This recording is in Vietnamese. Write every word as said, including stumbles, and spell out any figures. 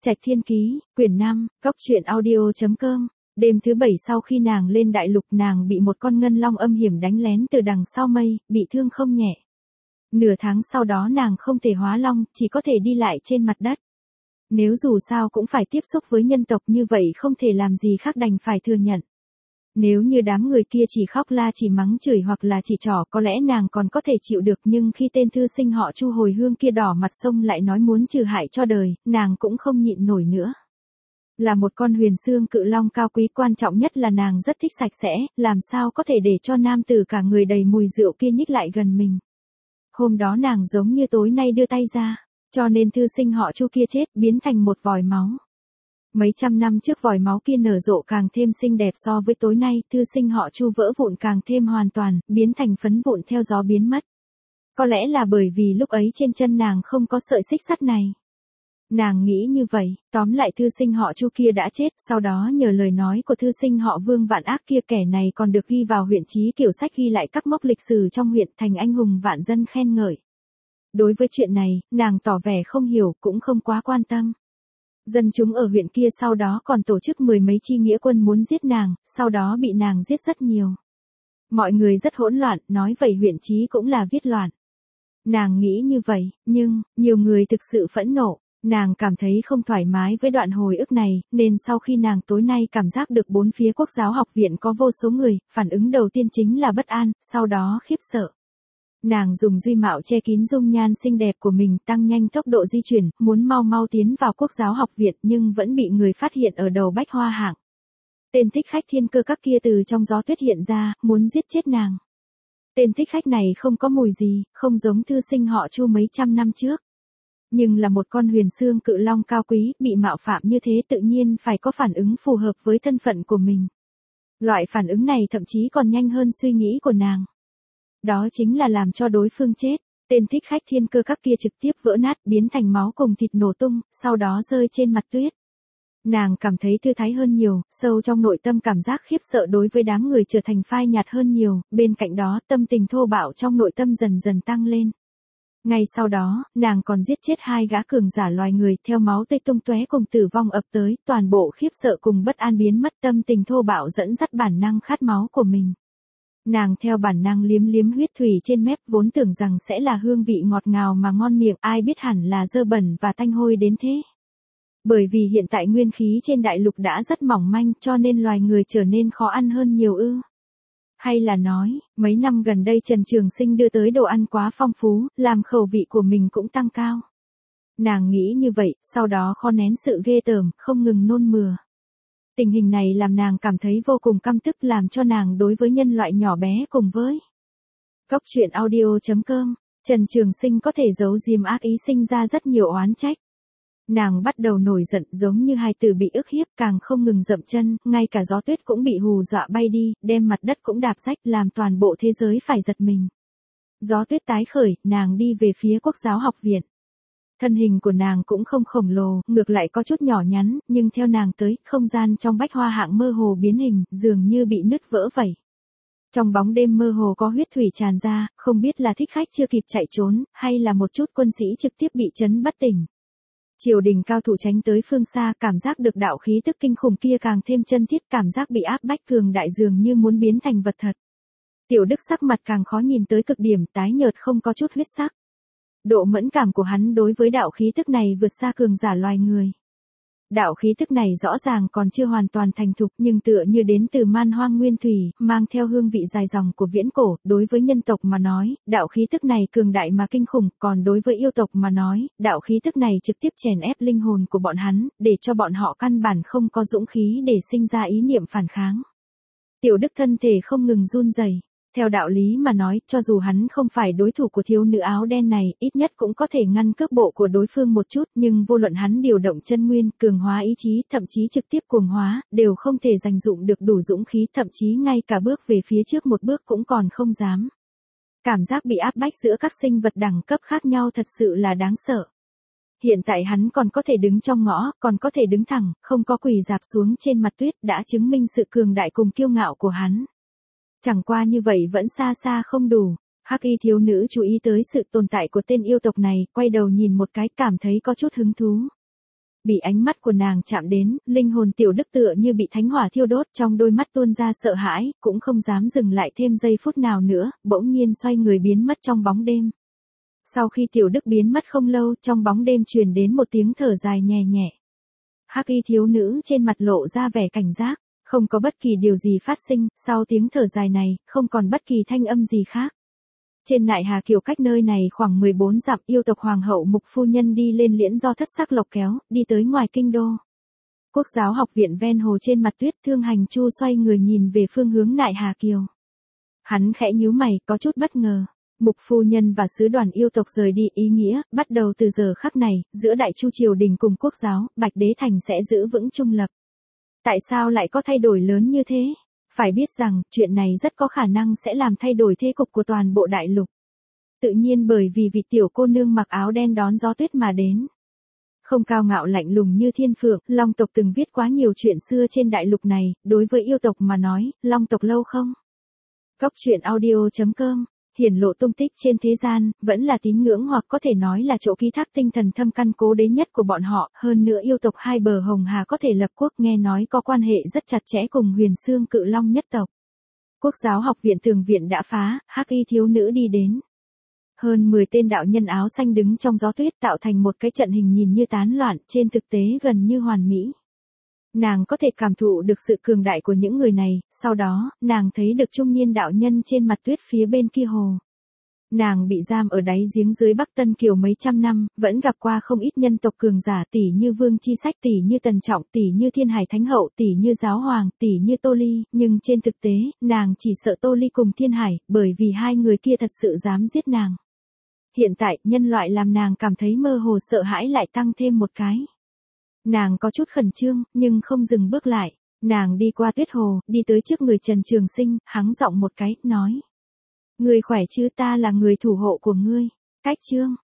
Trạch Thiên Ký, quyển năm, góc truyện audio chấm com. Đêm thứ bảy sau khi nàng lên đại lục, nàng bị một con ngân long âm hiểm đánh lén từ đằng sau mây, bị thương không nhẹ. Nửa tháng sau đó nàng không thể hóa long, chỉ có thể đi lại trên mặt đất. Nếu dù sao cũng phải tiếp xúc với nhân tộc như vậy không thể làm gì khác đành phải thừa nhận. Nếu như đám người kia chỉ khóc la chỉ mắng chửi hoặc là chỉ trỏ có lẽ nàng còn có thể chịu được, nhưng khi tên thư sinh họ Chu hồi hương kia đỏ mặt xông lại nói muốn trừ hại cho đời, nàng cũng không nhịn nổi nữa. Là một con huyền xương cự long cao quý, quan trọng nhất là nàng rất thích sạch sẽ, làm sao có thể để cho nam tử cả người đầy mùi rượu kia nhích lại gần mình. Hôm đó nàng giống như tối nay đưa tay ra, cho nên thư sinh họ Chu kia chết, biến thành một vòi máu. Mấy trăm năm trước vòi máu kia nở rộ càng thêm xinh đẹp so với tối nay, thư sinh họ Chu vỡ vụn càng thêm hoàn toàn, biến thành phấn vụn theo gió biến mất. Có lẽ là bởi vì lúc ấy trên chân nàng không có sợi xích sắt này. Nàng nghĩ như vậy, tóm lại thư sinh họ Chu kia đã chết, sau đó nhờ lời nói của thư sinh họ Vương vạn ác kia, kẻ này còn được ghi vào huyện chí kiểu sách ghi lại các mốc lịch sử trong huyện, thành anh hùng vạn dân khen ngợi. Đối với chuyện này, nàng tỏ vẻ không hiểu, cũng không quá quan tâm. Dân chúng ở huyện kia sau đó còn tổ chức mười mấy chi nghĩa quân muốn giết nàng, sau đó bị nàng giết rất nhiều. Mọi người rất hỗn loạn, nói vậy huyện chí cũng là viết loạn. Nàng nghĩ như vậy, nhưng, nhiều người thực sự phẫn nộ, nàng cảm thấy không thoải mái với đoạn hồi ức này, nên sau khi nàng tối nay cảm giác được bốn phía Quốc giáo học viện có vô số người, phản ứng đầu tiên chính là bất an, sau đó khiếp sợ. Nàng dùng duy mạo che kín dung nhan xinh đẹp của mình, tăng nhanh tốc độ di chuyển, muốn mau mau tiến vào Quốc giáo học viện nhưng vẫn bị người phát hiện ở đầu bách hoa hạng. Tên thích khách thiên cơ các kia từ trong gió tuyết hiện ra, muốn giết chết nàng. Tên thích khách này không có mùi gì, không giống thư sinh họ Chu mấy trăm năm trước. Nhưng là một con huyền xương cự long cao quý, bị mạo phạm như thế tự nhiên phải có phản ứng phù hợp với thân phận của mình. Loại phản ứng này thậm chí còn nhanh hơn suy nghĩ của nàng. Đó chính là làm cho đối phương chết. Tên thích khách thiên cơ các kia trực tiếp vỡ nát, biến thành máu cùng thịt nổ tung, sau đó rơi trên mặt tuyết. Nàng cảm thấy thư thái hơn nhiều, sâu trong nội tâm cảm giác khiếp sợ đối với đám người trở thành phai nhạt hơn nhiều, bên cạnh đó tâm tình thô bạo trong nội tâm dần dần tăng lên. Ngay sau đó, nàng còn giết chết hai gã cường giả loài người, theo máu tươi tung tóe cùng tử vong ập tới, toàn bộ khiếp sợ cùng bất an biến mất, tâm tình thô bạo dẫn dắt bản năng khát máu của mình. Nàng theo bản năng liếm liếm huyết thủy trên mép, vốn tưởng rằng sẽ là hương vị ngọt ngào mà ngon miệng, ai biết hẳn là dơ bẩn và tanh hôi đến thế. Bởi vì hiện tại nguyên khí trên đại lục đã rất mỏng manh, cho nên loài người trở nên khó ăn hơn nhiều ư. Hay là nói, mấy năm gần đây Trần Trường Sinh đưa tới đồ ăn quá phong phú, làm khẩu vị của mình cũng tăng cao. Nàng nghĩ như vậy, sau đó khó nén sự ghê tởm, không ngừng nôn mửa. Tình hình này làm nàng cảm thấy vô cùng căm tức, làm cho nàng đối với nhân loại nhỏ bé cùng với góc truyện audio chấm com, Trần Trường Sinh có thể giấu diếm ác ý sinh ra rất nhiều oán trách. Nàng bắt đầu nổi giận, giống như hài tử bị ức hiếp, càng không ngừng dậm chân, ngay cả gió tuyết cũng bị hù dọa bay đi, đem mặt đất cũng đạp rách, làm toàn bộ thế giới phải giật mình. Gió tuyết tái khởi, nàng đi về phía Quốc giáo học viện. Thân hình của nàng cũng không khổng lồ, ngược lại có chút nhỏ nhắn, nhưng theo nàng tới, không gian trong bách hoa hạng mơ hồ biến hình, dường như bị nứt vỡ vậy. Trong bóng đêm mơ hồ có huyết thủy tràn ra, không biết là thích khách chưa kịp chạy trốn, hay là một chút quân sĩ trực tiếp bị chấn bất tỉnh. Triều đình cao thủ tránh tới phương xa, cảm giác được đạo khí tức kinh khủng kia càng thêm chân thiết, cảm giác bị áp bách cường đại dường như muốn biến thành vật thật. Tiểu Đức sắc mặt càng khó nhìn tới cực điểm, tái nhợt không có chút huyết sắc. Độ mẫn cảm của hắn đối với đạo khí tức này vượt xa cường giả loài người. Đạo khí tức này rõ ràng còn chưa hoàn toàn thành thục, nhưng tựa như đến từ man hoang nguyên thủy, mang theo hương vị dài dòng của viễn cổ. Đối với nhân tộc mà nói, đạo khí tức này cường đại mà kinh khủng, còn đối với yêu tộc mà nói, đạo khí tức này trực tiếp chèn ép linh hồn của bọn hắn, để cho bọn họ căn bản không có dũng khí để sinh ra ý niệm phản kháng. Tiểu Đức thân thể không ngừng run rẩy. Theo đạo lý mà nói, cho dù hắn không phải đối thủ của thiếu nữ áo đen này, ít nhất cũng có thể ngăn cước bộ của đối phương một chút, nhưng vô luận hắn điều động chân nguyên, cường hóa ý chí, thậm chí trực tiếp cuồng hóa, đều không thể dành dụng được đủ dũng khí, thậm chí ngay cả bước về phía trước một bước cũng còn không dám. Cảm giác bị áp bách giữa các sinh vật đẳng cấp khác nhau thật sự là đáng sợ. Hiện tại hắn còn có thể đứng trong ngõ, còn có thể đứng thẳng, không có quỳ rạp xuống trên mặt tuyết, đã chứng minh sự cường đại cùng kiêu ngạo của hắn. Chẳng qua như vậy vẫn xa xa không đủ. Hắc y thiếu nữ chú ý tới sự tồn tại của tên yêu tộc này, quay đầu nhìn một cái, cảm thấy có chút hứng thú. Bị ánh mắt của nàng chạm đến, linh hồn Tiểu Đức tựa như bị thánh hỏa thiêu đốt, trong đôi mắt tuôn ra sợ hãi, cũng không dám dừng lại thêm giây phút nào nữa, bỗng nhiên xoay người biến mất trong bóng đêm. Sau khi Tiểu Đức biến mất không lâu, trong bóng đêm truyền đến một tiếng thở dài nhẹ nhẹ. Hắc y thiếu nữ trên mặt lộ ra vẻ cảnh giác, không có bất kỳ điều gì phát sinh, sau tiếng thở dài này, không còn bất kỳ thanh âm gì khác. Trên Nại Hà Kiều cách nơi này khoảng mười bốn dặm, yêu tộc hoàng hậu Mục phu nhân đi lên liễn do thất sắc lộc kéo, đi tới ngoài kinh đô. Quốc giáo học viện ven hồ trên mặt tuyết, Thương Hành Chu xoay người nhìn về phương hướng Nại Hà Kiều. Hắn khẽ nhíu mày, có chút bất ngờ. Mục phu nhân và sứ đoàn yêu tộc rời đi, ý nghĩa, bắt đầu từ giờ khắc này, giữa Đại Chu triều đình cùng quốc giáo, Bạch Đế Thành sẽ giữ vững trung lập. Tại sao lại có thay đổi lớn như thế? Phải biết rằng, chuyện này rất có khả năng sẽ làm thay đổi thế cục của toàn bộ đại lục. Tự nhiên bởi vì vị tiểu cô nương mặc áo đen đón gió tuyết mà đến. Không cao ngạo lạnh lùng như thiên phượng, Long tộc từng viết quá nhiều chuyện xưa trên đại lục này, đối với yêu tộc mà nói, Long tộc lâu không? Cốc truyện audio chấm com, hiển lộ tung tích trên thế gian, vẫn là tín ngưỡng hoặc có thể nói là chỗ ký thác tinh thần thâm căn cố đế nhất của bọn họ, hơn nữa yêu tộc hai bờ Hồng Hà có thể lập quốc, nghe nói có quan hệ rất chặt chẽ cùng Huyền Xương Cự Long nhất tộc. Quốc giáo học viện tường viện đã phá, hắc y thiếu nữ đi đến. Hơn mười tên đạo nhân áo xanh đứng trong gió tuyết tạo thành một cái trận hình nhìn như tán loạn, trên thực tế gần như hoàn mỹ. Nàng có thể cảm thụ được sự cường đại của những người này, sau đó, nàng thấy được trung niên đạo nhân trên mặt tuyết phía bên kia hồ. Nàng bị giam ở đáy giếng dưới Bắc Tân Kiều mấy trăm năm, vẫn gặp qua không ít nhân tộc cường giả, tỷ như Vương Chi Sách, tỷ như Tần Trọng, tỷ như Thiên Hải Thánh Hậu, tỷ như Giáo Hoàng, tỷ như Tô Ly, nhưng trên thực tế, nàng chỉ sợ Tô Ly cùng Thiên Hải, bởi vì hai người kia thật sự dám giết nàng. Hiện tại, nhân loại làm nàng cảm thấy mơ hồ sợ hãi lại tăng thêm một cái. Nàng có chút khẩn trương, nhưng không dừng bước lại. Nàng đi qua tuyết hồ, đi tới trước người Trần Trường Sinh, hắng giọng một cái, nói. Người khỏe chứ, ta là người thủ hộ của ngươi. Cách chương.